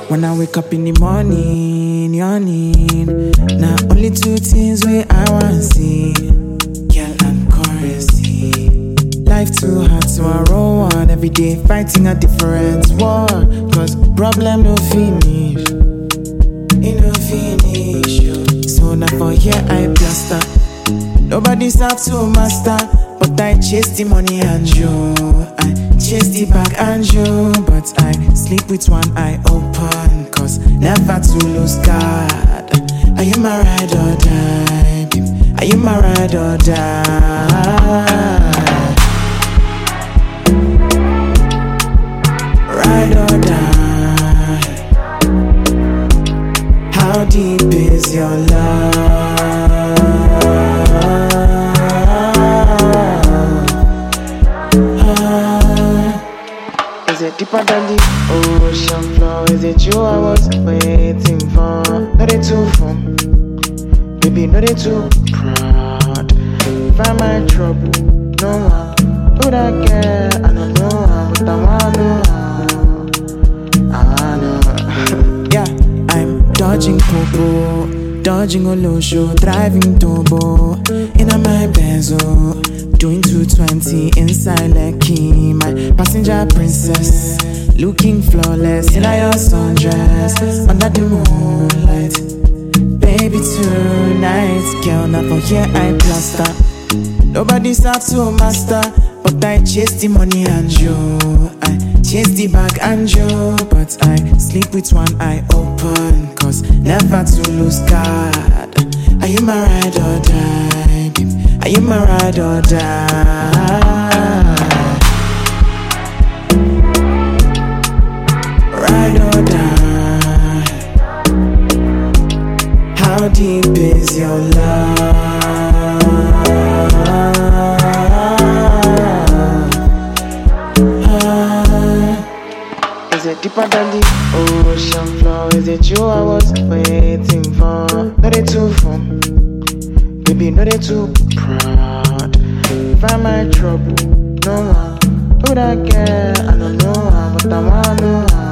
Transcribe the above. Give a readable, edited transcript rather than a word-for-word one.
When I wake up in the morning, yawning. Now only two things where I want see, girl and currency. Life too hard, so I roll on every day, fighting a different war. Cause problem no finish, it no finish. So now for here I plaster. Nobody's out to master, but I chase the money and you. I chase the bag and you, but I sleep with one eye open. Cause never to lose God. Are you my ride or die, babe? Are you my ride or die? Ride or die. How deep is your love? Is it deeper than the ocean floor? Is it you I was waiting for? Not it too fun, baby, not it too proud. Find my trouble, no one do that care. I don't know how, but I wanna know. Yeah, I'm dodging popo, dodging Olosho, driving turbo in my Benzo, doing 220 inside Lekki. My passenger princess, looking flawless in your sundress under the moonlight. Baby, tonight, girl, now for here I plaster. Nobody's out to master, but I chase the money and you. I chase the bag and you, but I sleep with one eye open. Cause never to lose God. Are you my ride or die, babe? Are you my ride or die? Ride or die. How deep is your love? Is it deeper than the ocean floor? Is it you I was waiting for? Not it too fun, baby, not it too proud. Find my trouble, no one do that care. I don't know how, but I wanna know how.